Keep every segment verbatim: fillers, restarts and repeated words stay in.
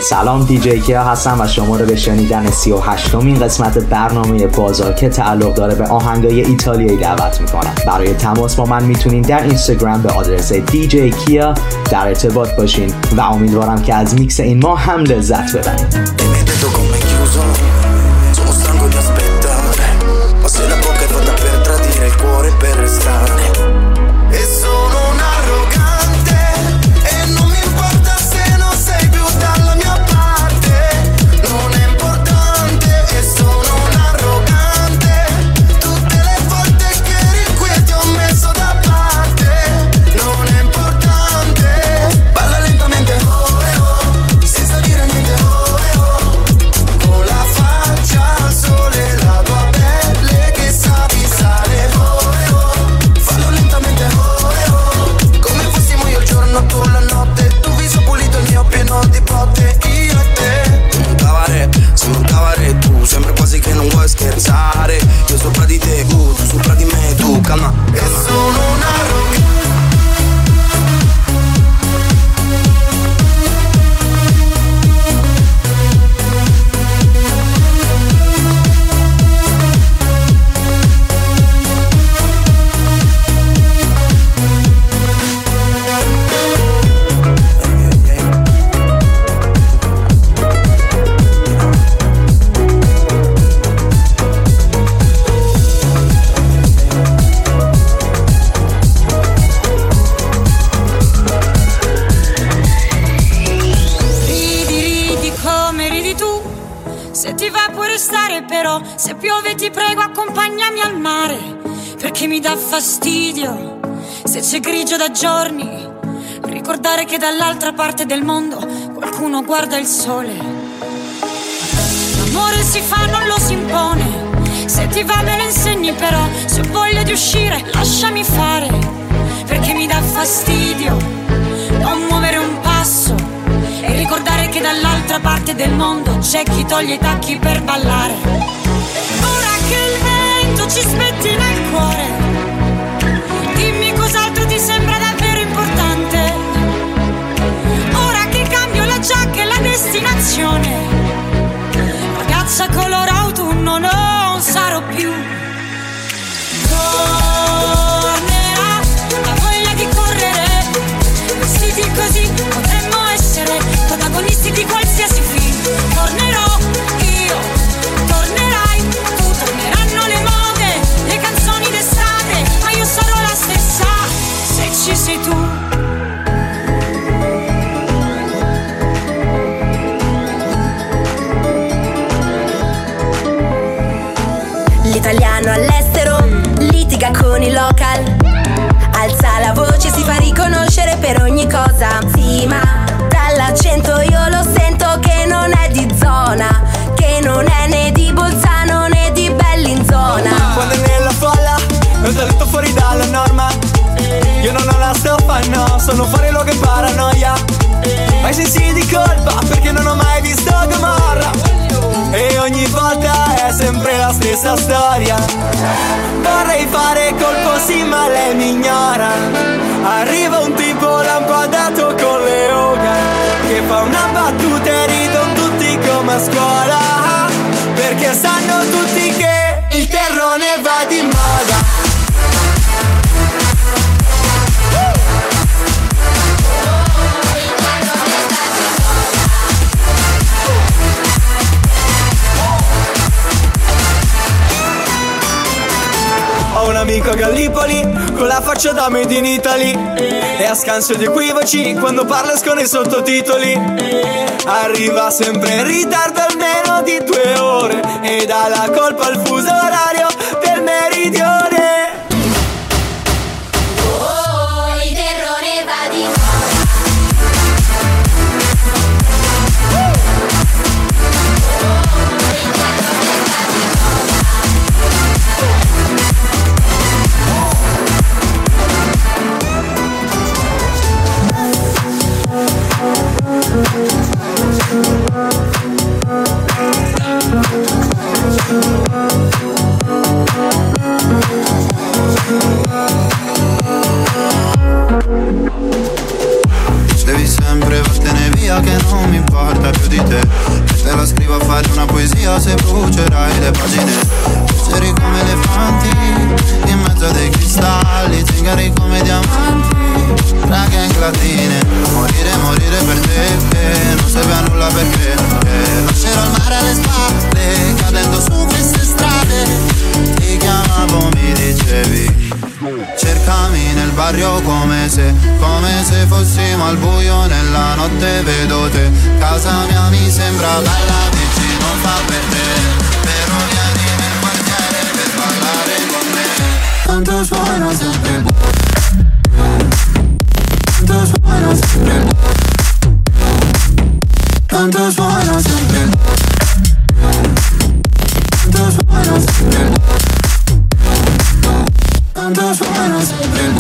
سلام، دیجی کیا هستم و شما رو به شنیدن سی و هشتمین قسمت برنامه بازار که تعلق داره به آهنگای ایتالیایی دعوت میکنم. برای تماس با من میتونین در اینستاگرام به آدرس دیجی کیا در ارتباط باشین و امیدوارم که از میکس این ماه هم لذت ببرید. Io sopra di te, uh, tu sopra di me, tu calma. E sono un arrogante. Se piove ti prego accompagnami al mare, perché mi dà fastidio se c'è grigio da giorni, ricordare che dall'altra parte del mondo qualcuno guarda il sole. L'amore si fa, non lo si impone, se ti va me lo insegni, però se ho voglia di uscire lasciami fare, perché mi dà fastidio non muovere un passo e ricordare che dall'altra parte del mondo c'è chi toglie i tacchi per ballare. Ora che il vento ci spettina il cuore, dimmi cos'altro ti sembra davvero importante. Ora che cambio la giacca e la destinazione, ragazza color autunno non sarò più. Tornerà la voglia di correre, vestiti così potremmo essere protagonisti di qualsiasi film. Tornerò io, tornerai tu, torneranno le mode, le canzoni d'estate, ma io sarò la stessa se ci sei tu. L'italiano all'estero litiga con i local, alza la voce, si fa riconoscere per ogni cosa. Sì, ma dall'accento io lo sento che non è di zona, che non è né di Bolzano né di Bellinzona. Quando è nella folla ho salito fuori dalla norma, io non ho la stoffa, no, sono fuori luogo e paranoia. Hai sensi di colpa perché non ho mai visto Gomorra, e ogni volta è sempre la stessa storia. Vorrei fare colpo sì ma lei mi ignora. Arriva un tipo lampadato con le oga, che fa una battuta e ridono tutti come a scuola, perché sanno tutti che il terrone va di moda. Ho un amico a Gallipoli con la faccia da Made in Italy, e a scanso di equivoci quando parla escono i sottotitoli. Arriva sempre in ritardo almeno di due ore e dà la colpa al fuso orario del meridione. Oh, il terrone va di moda. non mi importa più di te. E te la scrivo a fare una poesia se brucerai le pagine. Leggeri come elefanti, in mezzo a dei cristalli, zingari come diamanti, raghe in latine. Morire, morire per te, che non serve a nulla perché eh, lascerò il mare alle spalle, cadendo su queste strade. Ti chiamavo, mi dicevi, cercami nel barrio come se, come se fossimo al buio nella notte, vedo te. Casa mia mi sembra bella, dici non fa per te, però vieni nel quartiere per parlare con me. Tanto suono sempre, tanto suono sempre, tanto suono sempre, tanto suono sempre, tanto suono sempre.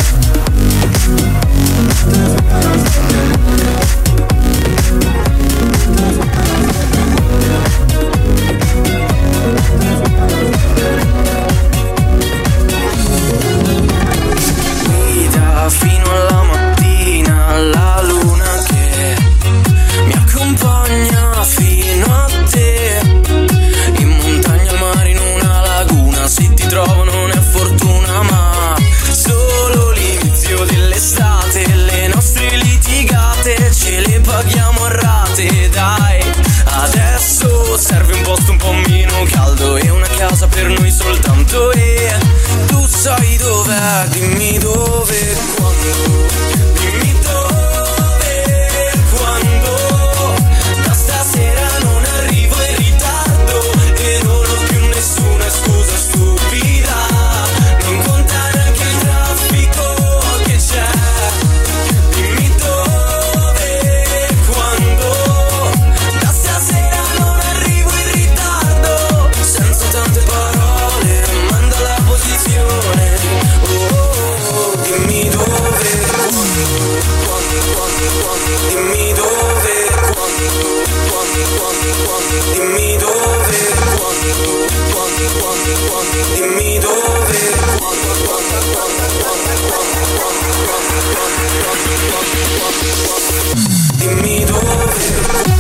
Guida fino alla mattina, la luna che mi accompagna fino a te. In montagna, al mare, in una laguna, se ti trovo non è fortuna ma solo l'inizio dell'estate. Le nostre litigate ce le paghiamo a rate, dai. Adesso serve un posto un po' meno caldo e una casa per noi soltanto. E tu sai dov'è, dimmi dove e quando. Dimmi dove e quando. Da stasera non arrivo in ritardo e non ho più nessuna scusa stupida. Non conta neanche il traffico che c'è. Dimmi dove e quando. Da stasera non arrivo in ritardo. Senza tante parole, manda la posizione. Oh, oh, oh. Dimmi dove e quando. Quando, quando, quando. Dimmi dove e quando. Quando, quando, quando. Dimmi dove e quando. Quando, quando, quando. Dimmi dove e quando. Quando, quando, quando. Quando, quando, quando. Dimmi dove e quando.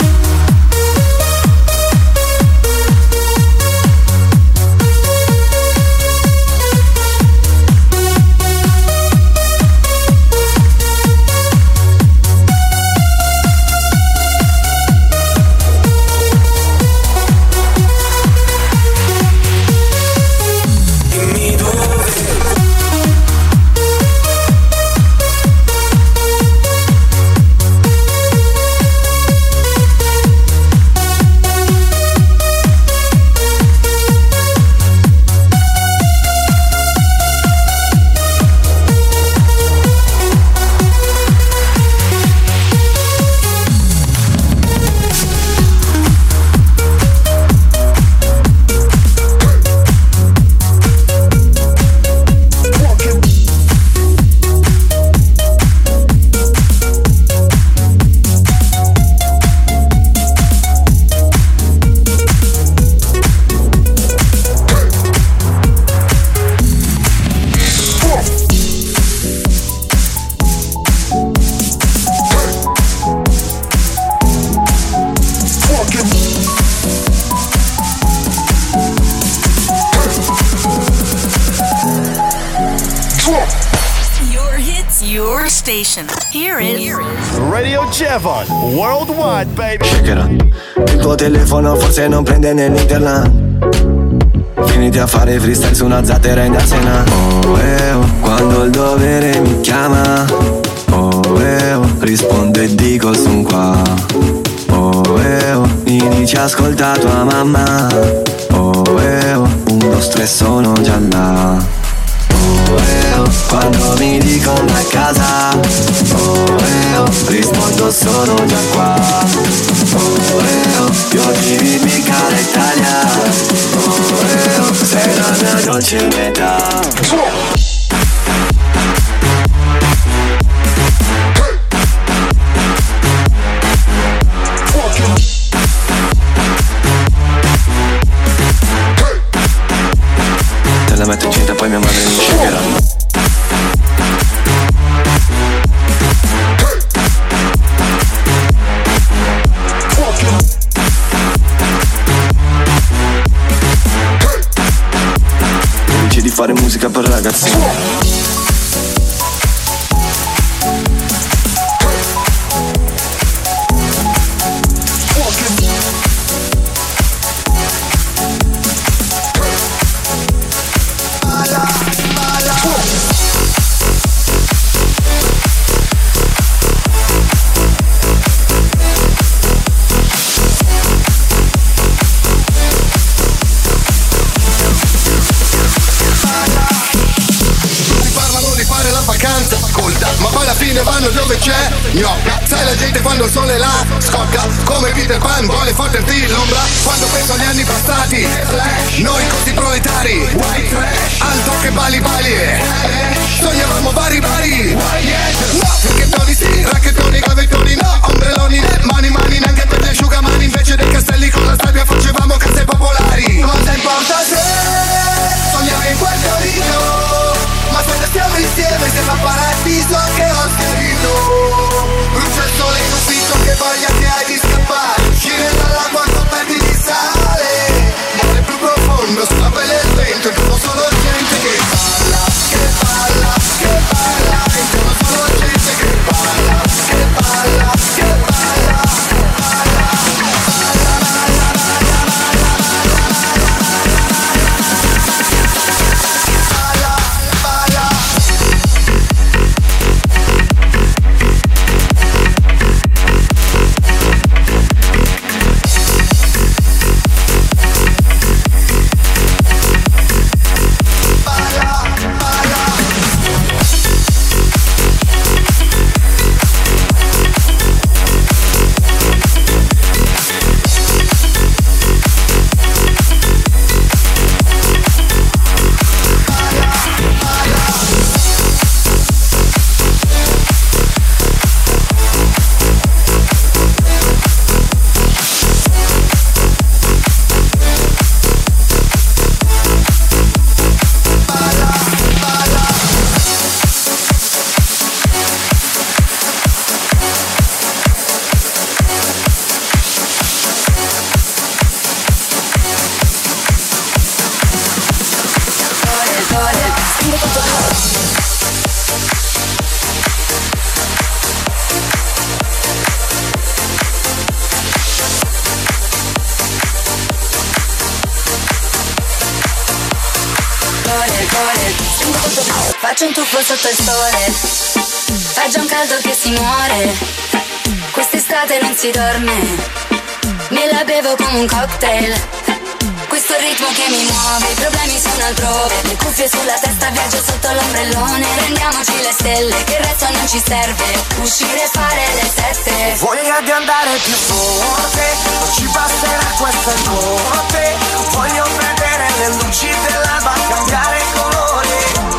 Station. Here is Radio Jevon Worldwide, baby. Check it out. Il tuo telefono forse non prende nell'internet. Finiti a fare freestyle su una zattera in cena. Oh, eh, oh, quando il dovere mi chiama. Oh, eh, oh, rispondo e dico son qua. Oh, eh, oh, mi dici ascolta tua mamma. Oh, eh, oh, un, due, tre sono già là. Oh, eh, oh, quando mi dicono a casa. Oh, eh, oh, rispondo sono già qua. Oh, eh, oh, io ti vivi cara Italia. Oh, eh, oh, sei la mia dolce metà. Te la metto in cinta poi mia madre mi shakerà. musica per ragazzini. Vanno dove c'è gnocca. Sai la gente quando il sole là scocca, come Peter Pan vuole fotterti l'ombra. Quando penso agli anni passati, noi così proletari, altro che bali bali, sognavamo vari vari. No, racchettoni sì, racchettoni, gavettoni no, ombrelloni né, mani mani neanche per gli asciugamani. Invece dei castelli con la sabbia facevamo case popolari. Cosa importa se sognavi in Puerto Rico, ma quando stiamo insieme sembra paradiso che ho scritto. Brucia il sole in ufficio, che voglia che hai di scappare, uscire dall'acqua coperti di sale, mare più profondo sulla pelle del vento. Intorno solo gente che balla, che balla, che balla. Intorno solo gente che balla, che balla, che balla, che balla. Faccio un tuffo sotto il sole, fa già un caldo che si muore. Quest'estate non si dorme, me la bevo come un cocktail. Questo ritmo che mi muove, i problemi sono altrove. Le cuffie sulla testa, viaggio sotto l'ombrellone. Prendiamoci le stelle, che il resto non ci serve. Uscire e fare le sette. Voglia di andare più forte, non ci basterà questa notte. Voglio vedere le luci dell'alba cambiare colore.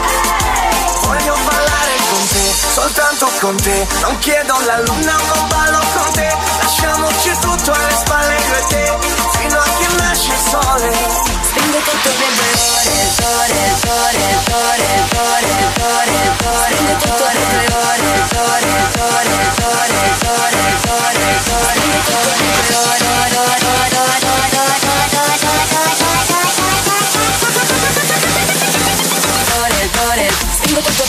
Voglio ballare con te, soltanto con te. Non chiedo la luna, ma ballo con te. Lasciamoci tutto alle spalle io e te, fino a che nasce il sole. Spingo tutto per due ore, ore, ore, ore, ore, ore, ore. Spingo tutto per due ore, ore, ore, ore, ore, ore, ore. Spingo tutto per due ore, ore, ore, ore, spingo tutto.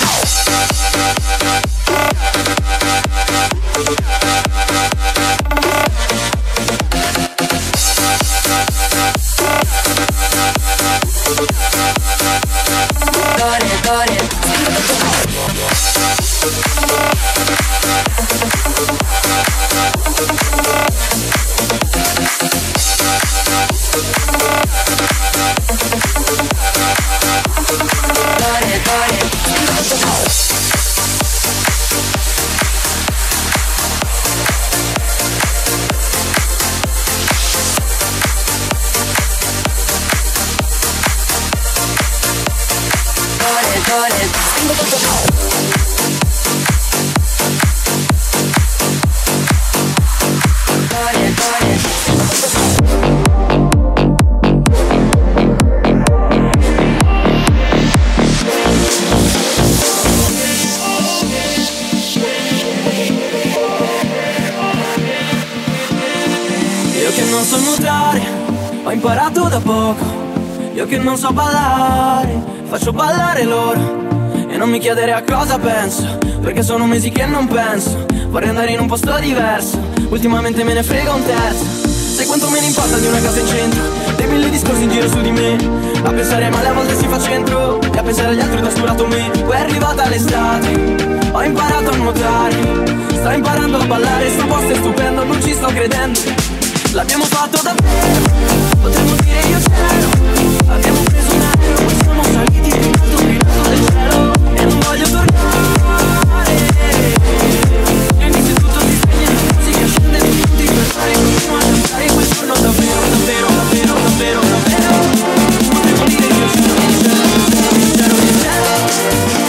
Io che non so ballare, faccio ballare loro. E non mi chiedere a cosa penso, perché sono mesi che non penso. Vorrei andare in un posto diverso, ultimamente me ne frega un terzo. Sai quanto me ne importa di una casa in centro, dei mille discorsi in giro su di me. A pensare male a volte si fa centro, e a pensare agli altri ho trascurato me. Poi è arrivata l'estate, ho imparato a nuotare. Sto imparando a ballare, sto posto è stupendo, non ci sto credendo. L'abbiamo fatto davvero, potremmo dire io c'ero. Abbiamo preso un aereo, poi siamo saliti in alto gridato del cielo. E non voglio tornare. Quindi se tutto si spegne, la musica scende nei punti per fare. Continuo a cantare quel giorno davvero, davvero, davvero, davvero, davvero. Potremmo dire io c'ero, io c'ero, io c'ero, io c'ero.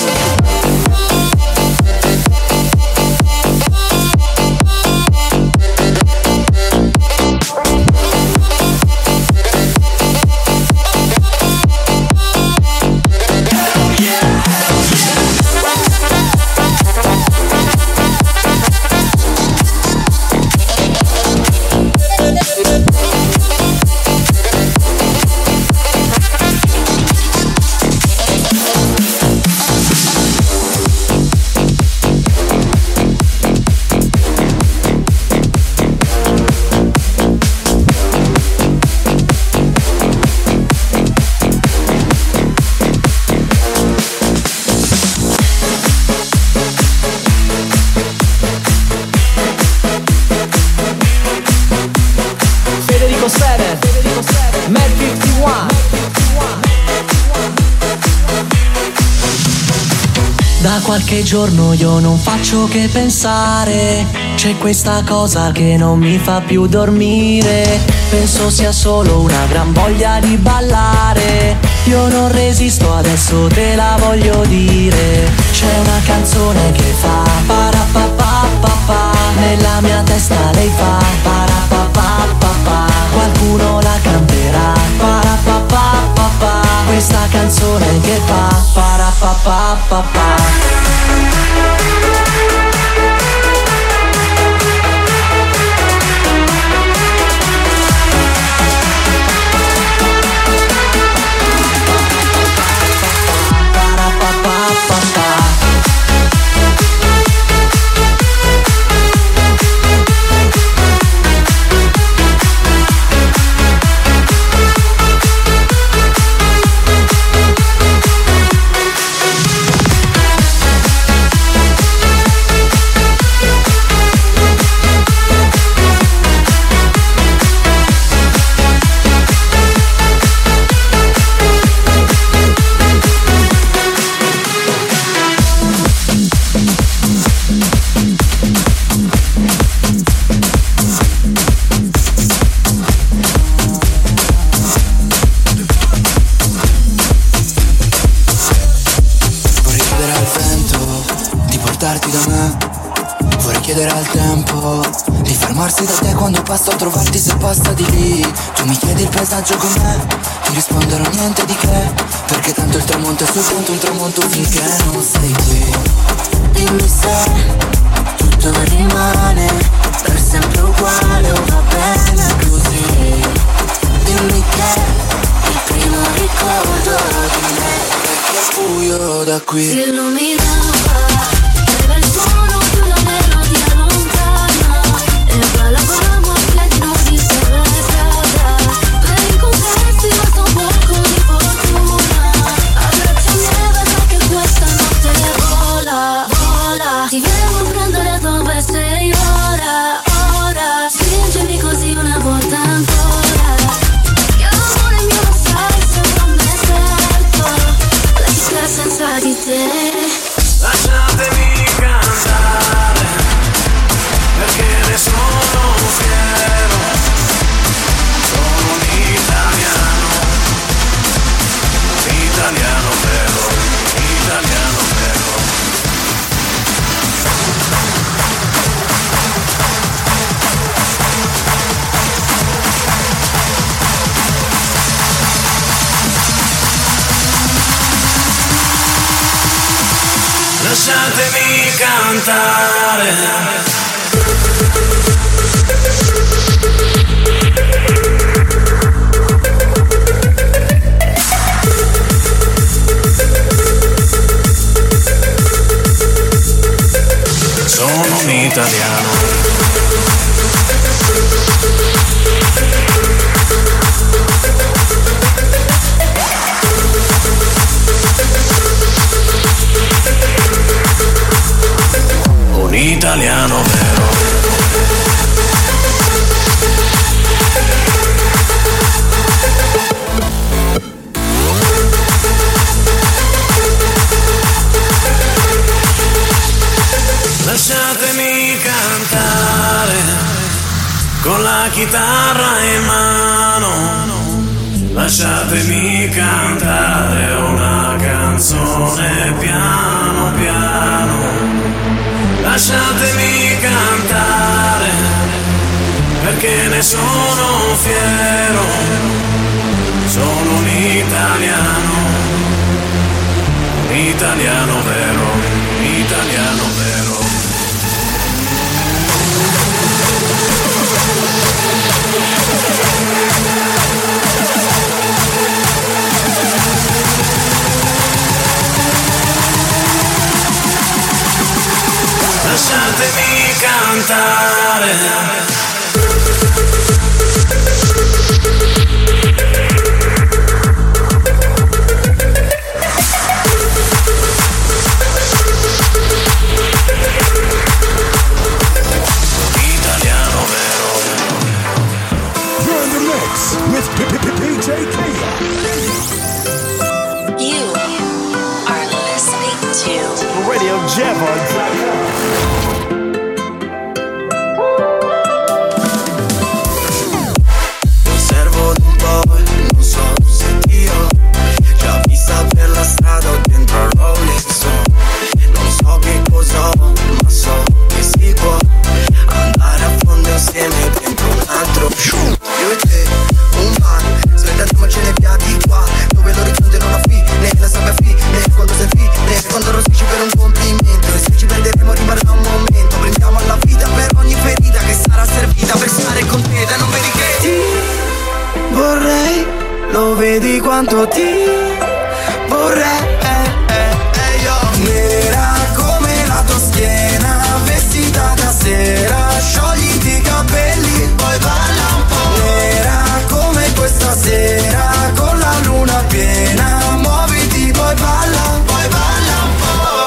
Da qualche giorno io non faccio che pensare, c'è questa cosa che non mi fa più dormire. Penso sia solo una gran voglia di ballare. Io non resisto, adesso te la voglio dire. C'è una canzone che fa parapapapapa, nella mia testa lei fa parapapapapa. Qualcuno la canterà parapapapapa, questa canzone che fa parapapapapa. Da te quando passo a trovarti se passa di lì. Tu mi chiedi il paesaggio com'è, ti risponderò niente di che, perché tanto il tramonto è soltanto un tramonto finché non sei qui. Dimmi se tutto rimane per sempre uguale o va bene così. Dimmi che il primo ricordo di me è che è buio da qui. Si illuminava, aveva il suono di una melodia lontana e ballavamo a pieno di strada per incontrarsi basta un poco di fortuna. Abbraccia neve so che questa notte vola, vola. Ti devo prendere dove sei ora, ora. Spingimi così una volta ancora. Che amore mio lo sai, sembra un deserto, la città senza di te. Lasciatemi cantare, perché ne sono fiero. Sono un italiano, italiano vero, italiano vero. Lasciatemi cantare. con la chitarra in mano, lasciatemi cantare una canzone piano piano, lasciatemi cantare perché ne sono fiero, sono un italiano, un italiano vero, un italiano vero. Lasciatemi cantare. With P J Killa. You are listening to Radio Jevon. Osservo un po', non so se io già vista per la strada o dentro a Rolling Stone. Non so che cosa ho, ma so che si può andare a fondo insieme dentro un altro show. Io e te, un bar, svegliatiamocene via di qua, dove l'orizzonte non ha fine, la sabbia fine, quando sei fine, quando rosicci per un complimento, e se ci perderemo rimarrà un momento, prendiamo alla vita per ogni ferita che sarà servita per stare con te, da non vedi che ti vorrei, lo vedi quanto ti vorrei, eh, eh, eh, io nera come la tua schiena, vestita da sera, sciogliti i capelli, poi balla un po', nera come questa sera, con la luna piena, muoviti, poi balla, poi balla un po'.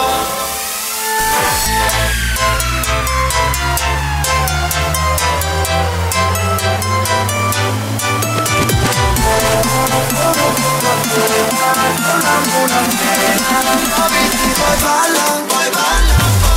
Muoviti, poi balla, poi balla un po'.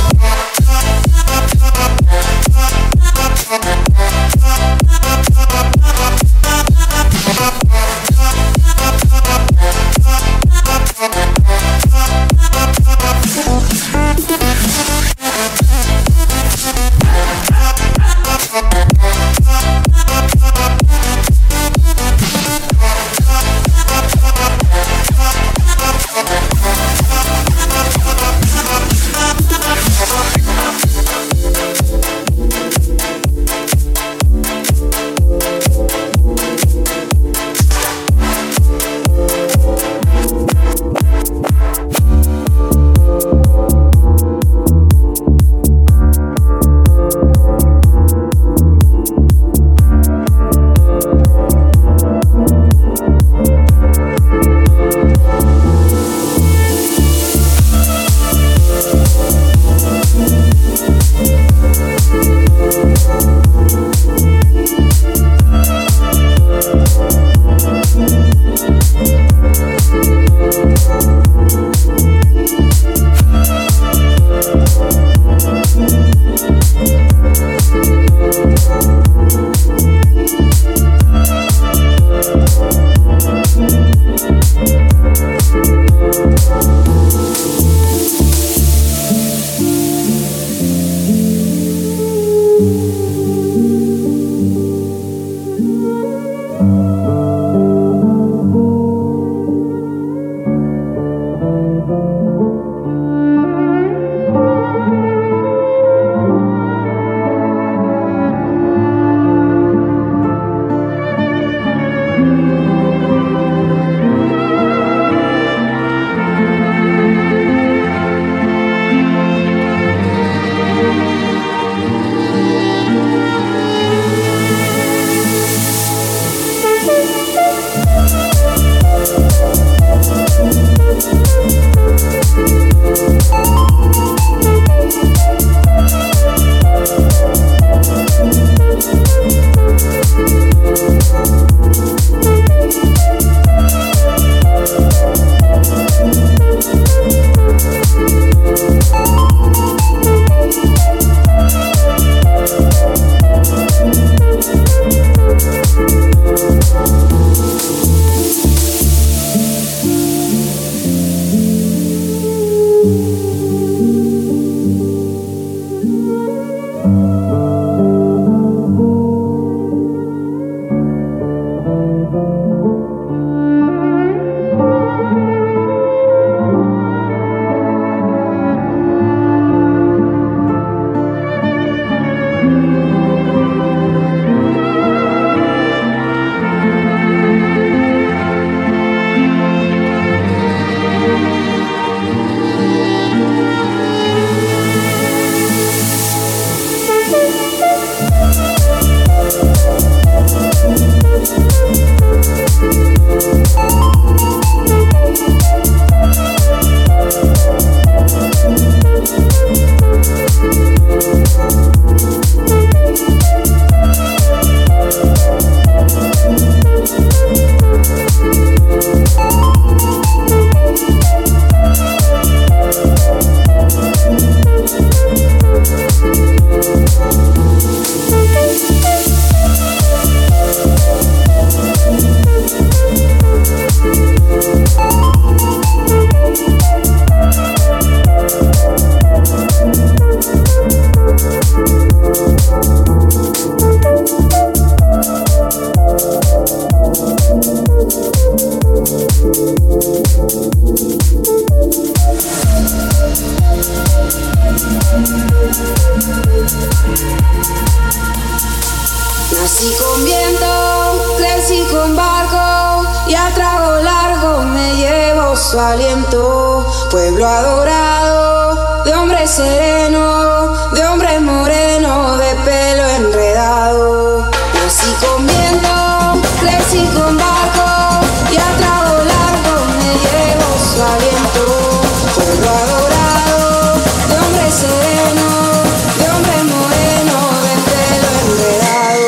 Nací con viento, crecí con barco y a trago largo me llevo su aliento. Pueblo adorado, de hombre sereno, de hombre moreno, de pelo enredado. Nací con viento, crecí con barco y a trago largo me llevo su aliento. Pueblo adorado, de hombre sereno, de hombre moreno, de pelo enredado.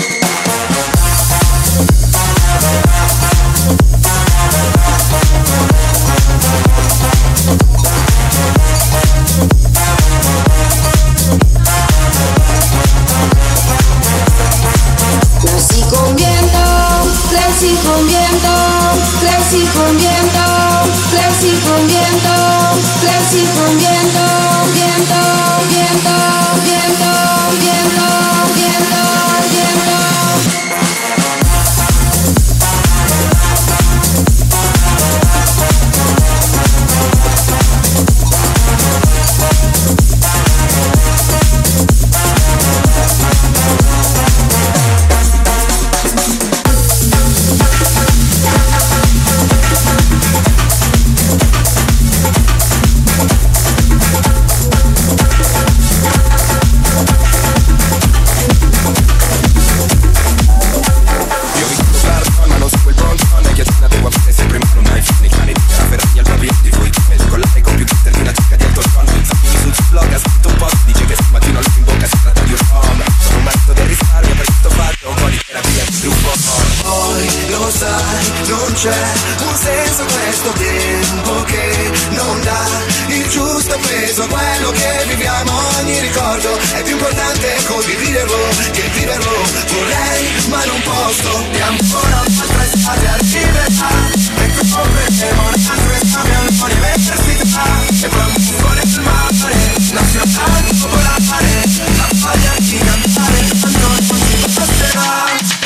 Nací con viento, crecí con viento, crecí con viento, crecí con viento, crecí con viento, viento, viento, viento, viento, viento, viento. C'è un senso questo tempo che non dà il giusto peso a quello che viviamo. Ogni ricordo è più importante condividerlo che viverlo. Vorrei ma non posso. E ancora un'altra estate arriverà e scopriremo un altro esame all'università. E poi un po' nel mare nazionale popolare, la voglia di cantare quando non ci basterà.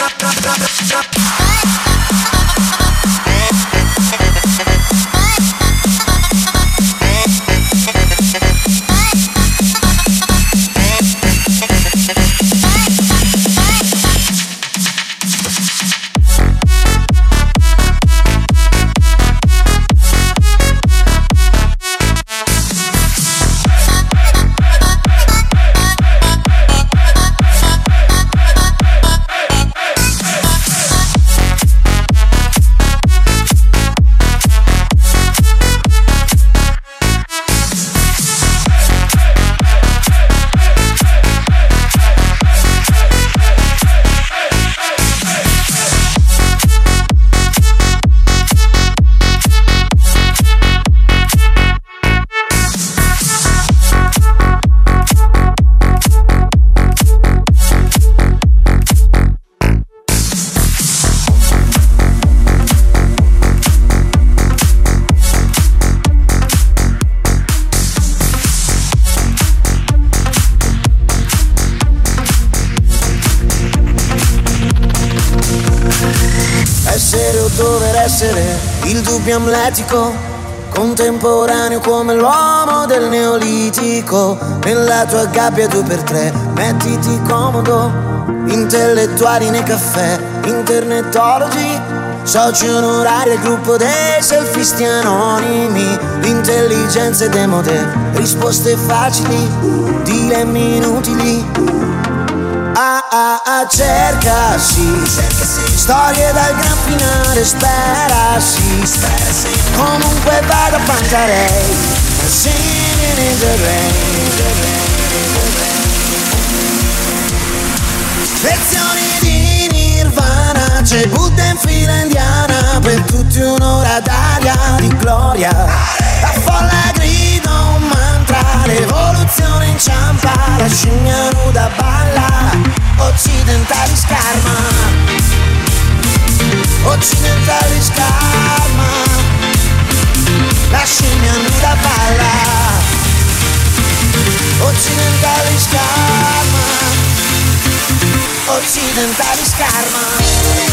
Il dubbio amletico, contemporaneo come l'uomo del neolitico. Nella tua gabbia due per tre, mettiti comodo. Intellettuali nei caffè, internetologi, soci onorari al gruppo dei selfisti anonimi. L'intelligenza è demode, risposte facili, dilemmi inutili. Ah ah ah, cerca sì, storie dal gran finale, spera sì, comunque vado a Pancarei, singing in the rain. Lezioni di Nirvana, c'è Buddha in fila indiana, per tutti un'ora d'aria di gloria. La folla grida un mantra, l'evoluzione inciampa, la scimmia nuda balla, occidentali scarma, occidentali scarma, la scimmia nuda balla, occidentali scarma, occidentali scarma.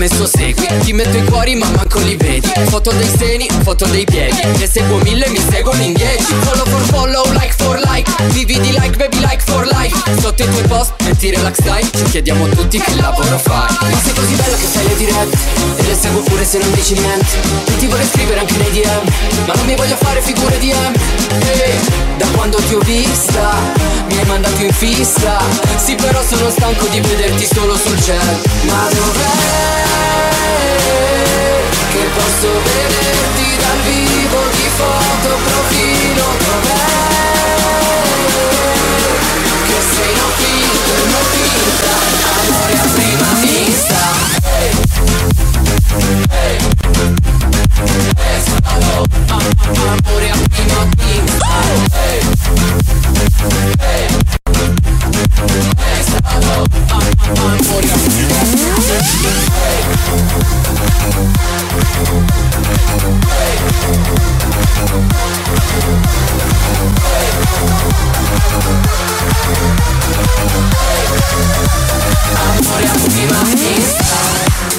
messo segui, ti metto i cuori ma manco li vedi. Foto dei seni, foto dei piedi, ne seguo mille, mi seguono in dieci. Follow for follow, like for like, vivi di like, baby like for life. Sotto i tuoi post, metti relax time, ci chiediamo tutti che lavoro fai. Ma sei così bello che fai le dirette, e le seguo pure se non dici niente. E ti vorrei scrivere anche nei D M, ma non mi voglio fare figure di M. Hey, da quando ti ho vista, mi hai mandato in fissa. Sì però sono stanco di vederti solo sul chat. Ma dov'è che posso vederti dal vivo, di foto, profilo? Dov'è che sei no filtro, no finta, amore a prima vista? Hey, hey, hey, solo amore a prima vista. Hey, hey, hey, solo amore a prima vista. Amore a prima vista.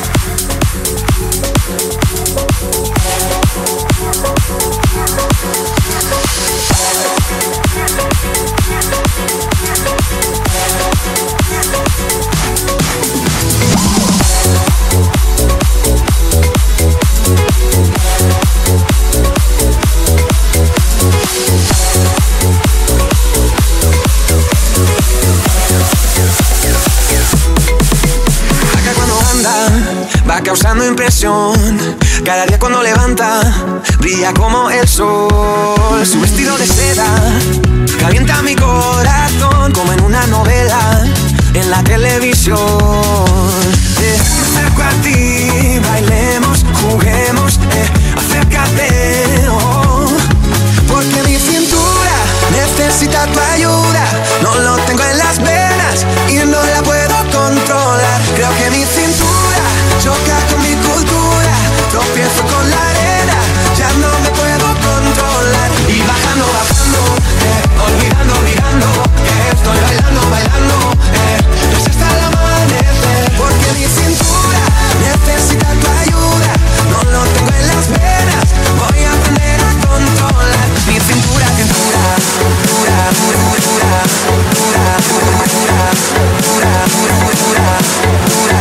Va causando impresión, cada día cuando levanta, brilla como el sol. Su vestido de seda calienta mi corazón, como en una novela en la televisión. Eh, me acerco a ti, bailemos, juguemos, eh, acércate, oh, porque mi cintura necesita tu ayuda. No lo tengo en las venas y no la puedo controlar. Creo que mi cintura choca con mi cultura, tropiezo con la arena, ya no me puedo controlar. Y bajando, bajando, eh, olvidando, olvidando, eh, estoy bailando, bailando, eh, pues hasta el amanecer. Porque mi cintura necesita tu ayuda, no lo tengo en las venas, voy a aprender a controlar. Mi cintura que dura, dura, dura, dura, dura, dura, dura, dura, dura, dura, dura,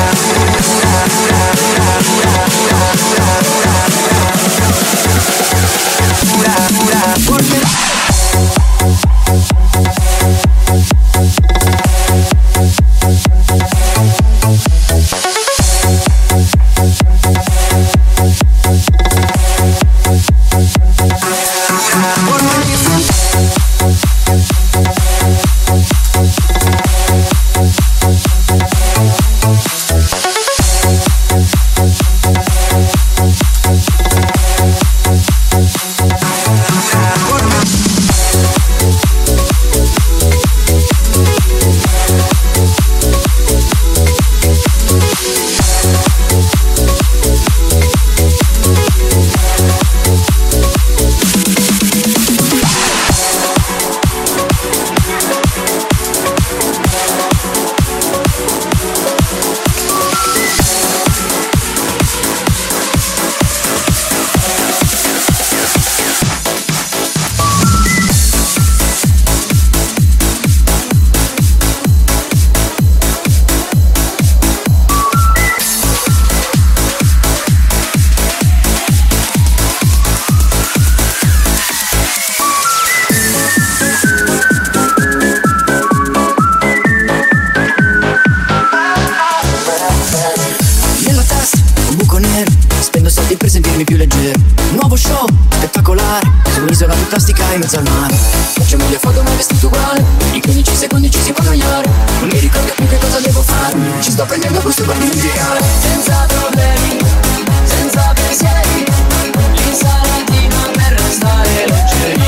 in mezzo al mare. Facciamo le foto ma vestito uguale, in quindici secondi ci si può annoiare. Non mi ricordo più che cosa devo fare, ci sto prendendo questo per dimenticare. Senza problemi, senza pensieri, l'insalatina per restare leggeri.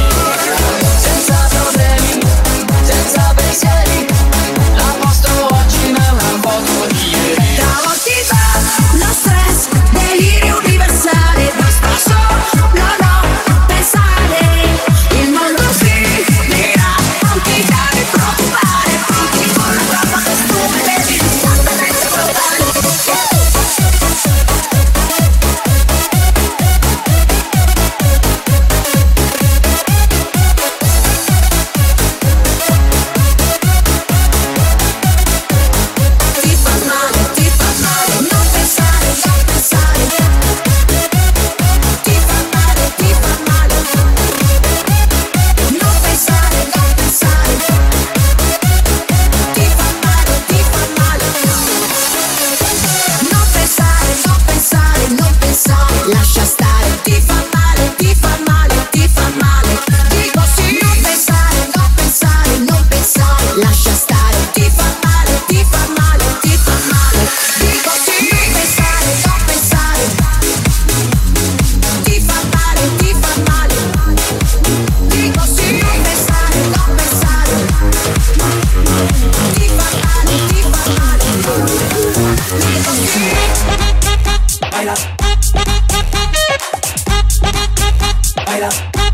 Senza problemi, senza pensieri, la posto oggi ma è una foto di ieri. Travoltità, lo stress, delirio universale, non sto solo, no no, pensare. Il mondo finirà, non ti devi preoccupare, pronti con la roba che tu mi devi, non mi devi preoccupare. baila.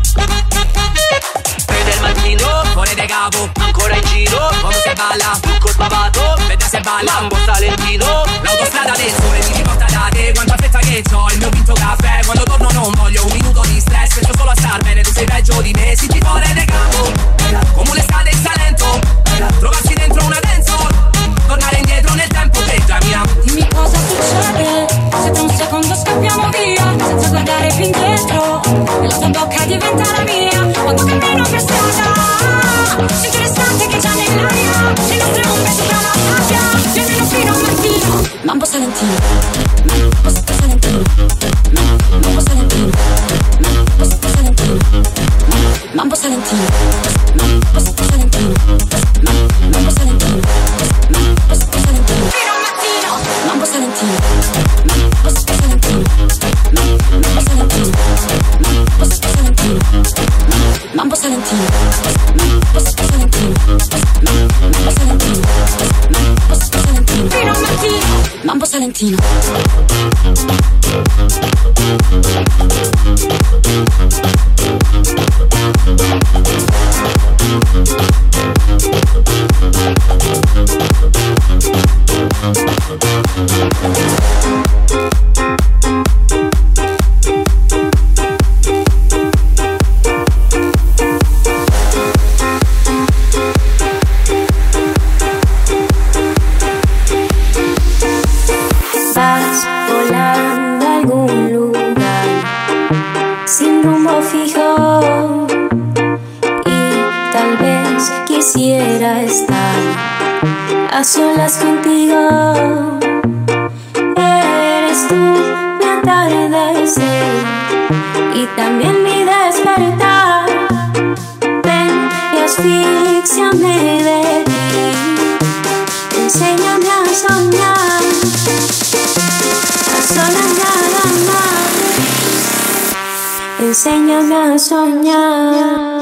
tre del mattino, fuori de capo, ancora in giro, come se balla, trucco spavato, vedi se balla, Mambo Salentino, l'autostrada del sole mi riporta da te, quanta fretta che c'ho, il mio vinto caffè, quando torno non voglio un minuto di stress, penso solo a starmene, tu sei peggio di me, si ti fuori de capo, come un'estate in Salento, trovarsi dentro una dance, tornare indietro nel tempo, bella mia. Dimmi cosa succede, se per un secondo scappiamo via, senza guardare più indietro, e la tua bocca diventa la mia, quando cammino per strada, sento l'estate che già nell'aria, le nostre ombre sopra la sabbia, io nemmeno fino a mattino. Mambo Salentino, Mambo Salentino, Mambo Salentino, Mambo Salentino, Mambo Salentino, Mambo Salentino, Mambo Salentino, Mambo Salentino, fino a mattino. Mambo Salentino, Mambo Salentino, Mambo Salentino, Mambo Salentino, Mambo Salentino, Mambo Salentino, Mambo Salentino, Mambo Salentino, fino a mattino. Mambo Salentino. Vas volando a algún lugar sin rumbo fijo y tal vez quisiera estar a solas contigo. Eres tú mi atardecer y también mi despertar. Ven y asfíxiame de ti, enséñame a soñar, a soñar, enséñame a soñar.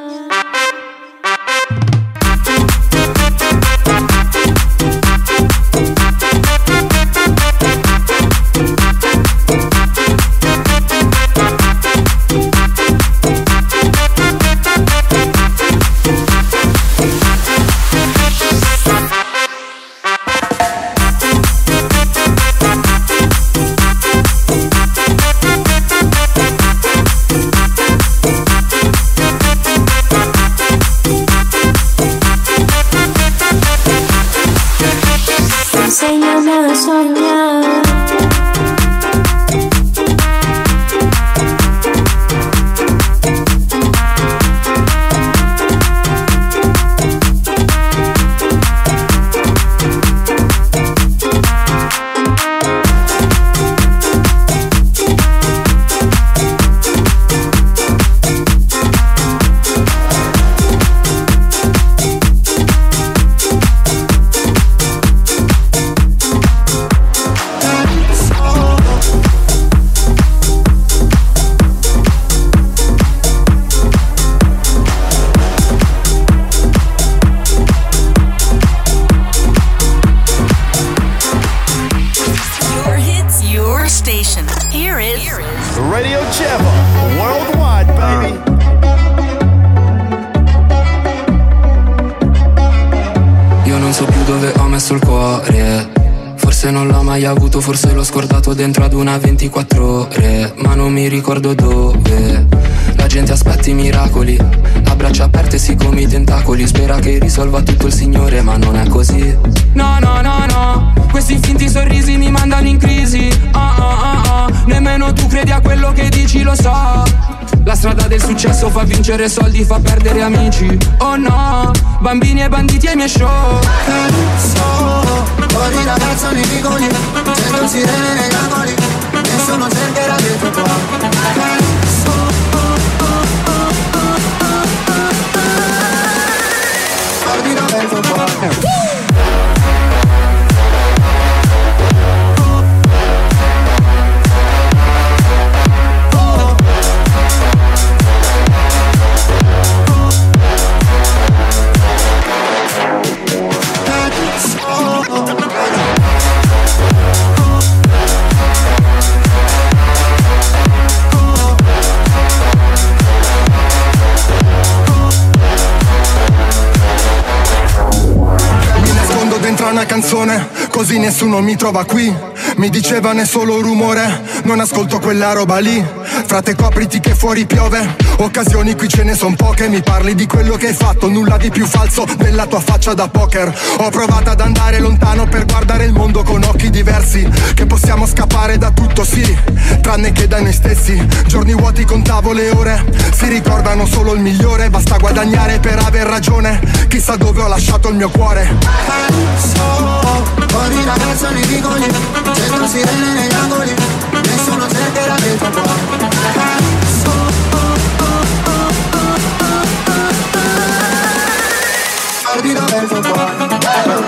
Enséñame a soñar. Your hits, your station. Here is Radio Jeva, worldwide, baby. Io non so più dove ho messo il cuore. Forse non l'ho mai avuto, forse l'ho scordato dentro ad una ventiquattro ore. Ma non mi ricordo dove. La gente aspetta i miracoli, a braccia aperte sì come i tentacoli. Spera che risolva tutto il Signore, ma non è così. No, no, no, no, questi finti sorrisi mi mandano in crisi. Ah, ah, ah, ah. Nemmeno tu credi a quello che dici, lo so. La strada del successo fa vincere soldi, fa perdere amici. Oh no, bambini e banditi ai miei show. So, fuori ragazzo nei vicoli, sento sirene nei angoli, nessuno cercherà dentro qua. Guardi da dentro qua. Oh, una canzone, così nessuno mi trova qui. Mi dicevano è solo rumore, non ascolto quella roba lì. Frate copriti che fuori piove, occasioni qui ce ne son poche. Mi parli di quello che hai fatto, nulla di più falso della tua faccia da poker. Ho provato ad andare lontano per guardare il mondo con occhi diversi. Che possiamo scappare da tutto, sì, tranne che da noi stessi. Giorni vuoti contavo le ore, si ricordano solo il migliore. Basta guadagnare per aver ragione, chissà dove ho lasciato il mio cuore. Fuori la casa nei vicoli, cerco sirene negli angoli, nessuno cercherà del tuo cuore. Guardi dove il tuo cuore.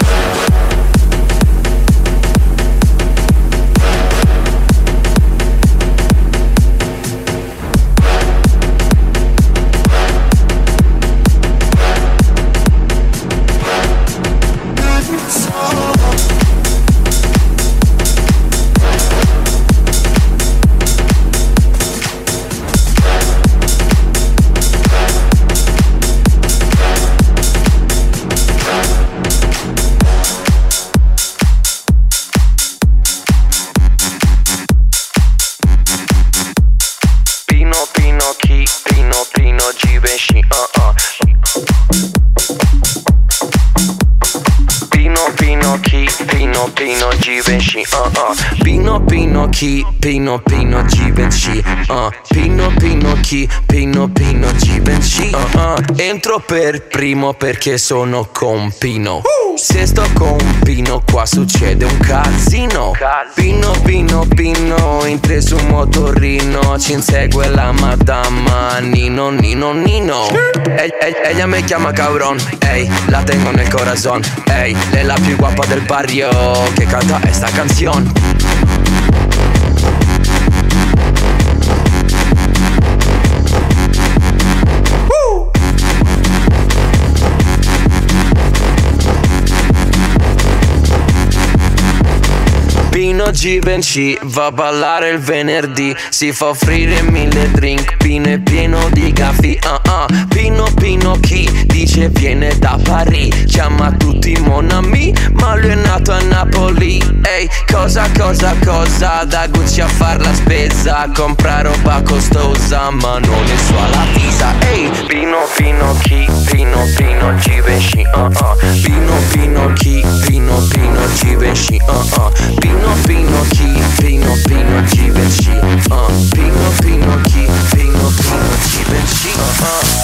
Pino Givenchy, uh uh. Pino Pino chi, Pino Pino Givenchy, uh. Pino Pino chi, Pino Pino Givenchy, uh uh. Entro per primo perché sono con Pino. Se sto con Pino qua succede un casino. Pino Pino Pino entri su un motorino, ci insegue la madama Nino Nino Nino. E- e- ella me chiama cabrón, ey, la tengo nel corazón, ey, lei è la più guapa del barrio che canta esta canción. Pino Givenchy va a ballare il venerdì, si fa offrire mille drink, Pino è pieno di gaffi, uh uh. Pino Pino chi dice viene da Parigi, chiama tutti mon ami, ma lui è nato a Napoli. Ehi, cosa cosa cosa, da Gucci a far la spesa, compra roba costosa, ma non è sua la visa. Ehi, Pino Pino chi, Pino Pino Givenchy, uh uh. Pino Pino chi, Pino Pino Givenchy, uh uh. Pino Pino chi, Pino Pino Givenchy, uh. Pino Pino chi, Pino Pino Givenchy, uh uh.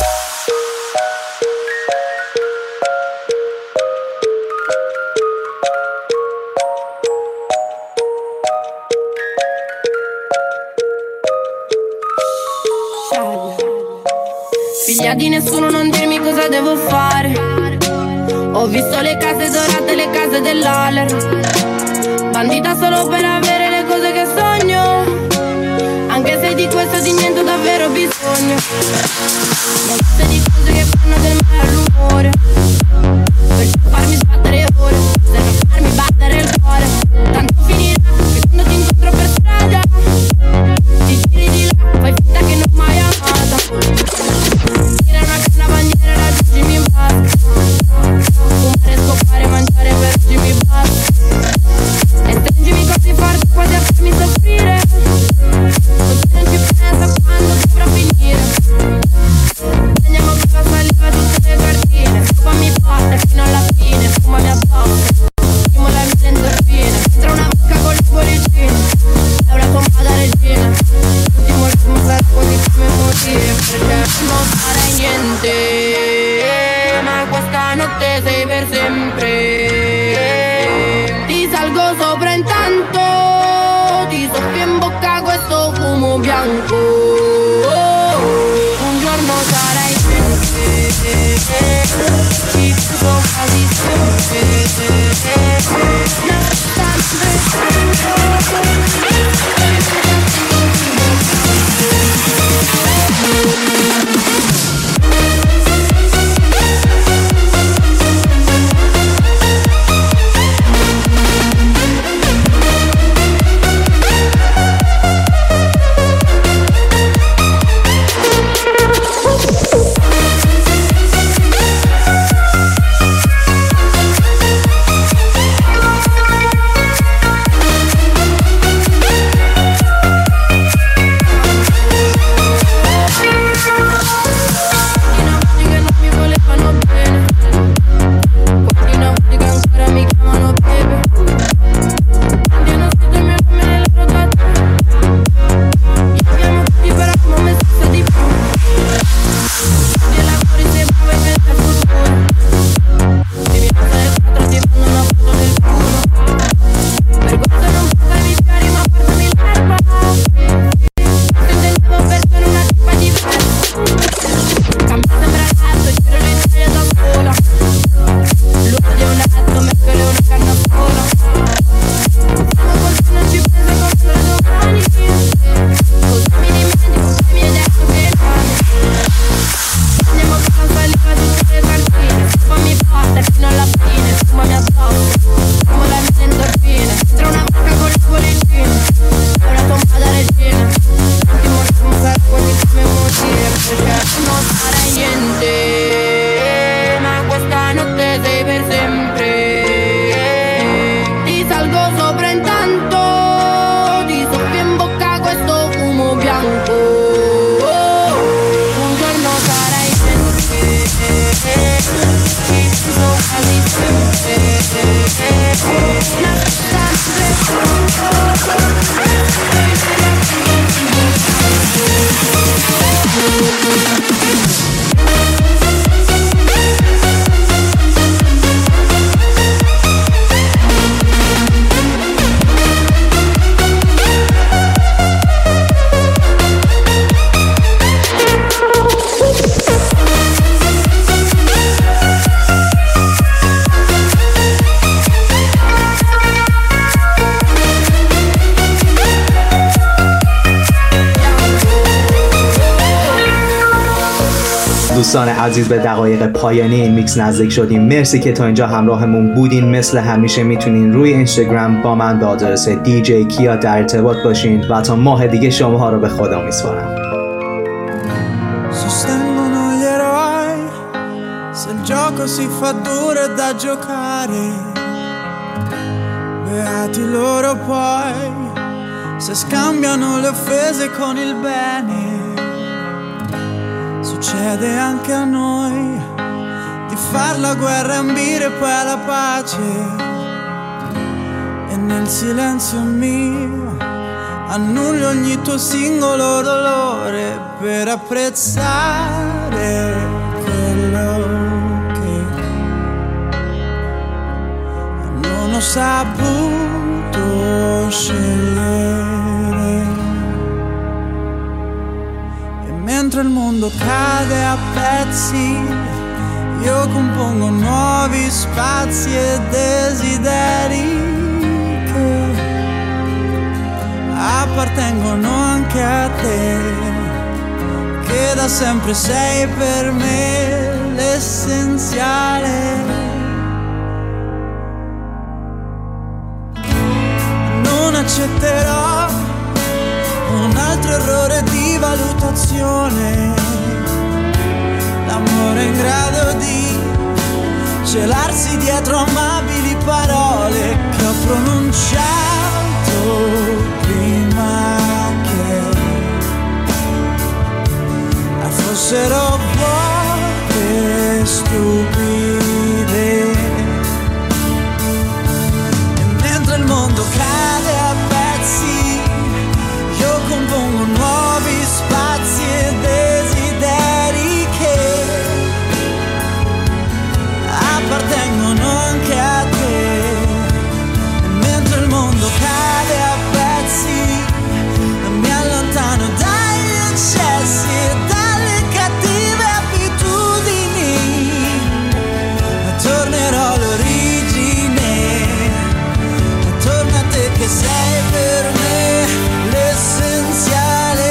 Figlia di nessuno, non dirmi cosa devo fare. Ho visto le case dorate, le case dell'Aler, bandita solo per avere le cose che sogno, anche se di questo di niente ho davvero bisogno. Ma tutte di cose che fanno del male all'umore, per farmi sbattere ore, per non farmi battere il cuore. Tanto finirà che quando ti incontro per strada ti giri di là, fai finta che non mai amata. Tira una canna bandiera, raggiungimi in base, fumare, scopare, mangiare, per oggi mi basta. E stringimi così forte quasi a farmi soffrire, così non ci penso quando dovrà finire. Andiamo con la saliva tutte le cartine, fammi battere fino alla fine, fumami addosso, primo la mia endorfina. Entra una bocca con le cuoricine, è una tomba da regina. L'ultimo ritmo sarà così come morire, perché non farei niente, ma questa notte sei per sempre. Ti salgo sopra intanto, ti soffio in bocca questo fumo bianco. Un giorno sarai sempre, ci penso quasi sempre. دوستان عزیز به دقایق پایانی این میکس نزدیک شدیم. مرسی که تا اینجا همراهمون بودین. مثل همیشه میتونین روی اینستاگرام با من به آدرس دی جی کیا در ارتباط باشین و تا ماه دیگه شما ها رو به خدا میسپارم. Sostengono gli eroi se il gioco si fa duro e da giocare. Beati loro poi se scambiano le offese con il bene. Succede anche a noi di far la guerra e ambire poi alla pace. E nel silenzio mio annullo ogni tuo singolo dolore per apprezzare quello che non ho saputo scegliere. E mentre il mondo cade a pezzi, io compongo nuovi spazi e desideri che appartengono anche a te, che da sempre sei per me l'essenziale. Non accetterò un altro errore di valutazione, l'amore in grado di celarsi dietro amabili parole che ho pronunciato prima che fossero vuote e stupide. E mentre il mondo cade a pezzi, io compongo nuovi spazi e desideri che appartengono anche a te. E mentre il mondo cade a pezzi, mi allontano dagli eccessi e dalle cattive abitudini, tornerò all'origine, torna a te che sei per me l'essenziale.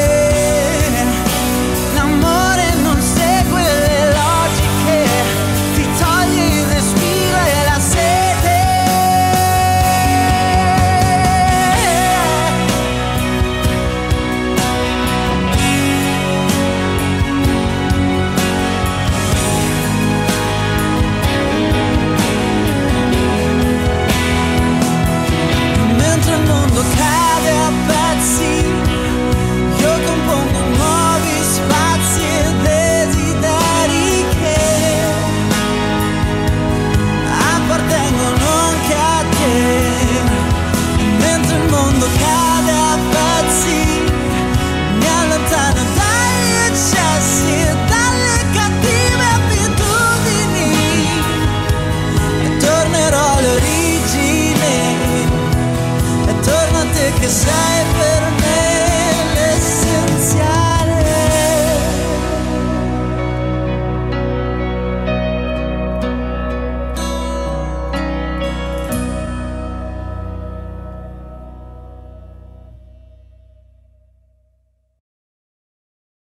L'amore non segue le logiche, ti toglie il respiro e la sete. Mentre il mondo cade a pezzi, io compongo nuovi spazi e desideri che appartengono anche a te. Mentre il mondo cade a pezzi, mi allontano dagli eccessi e dalle cattive abitudini, e tornerò all'origine, e torna a te che sei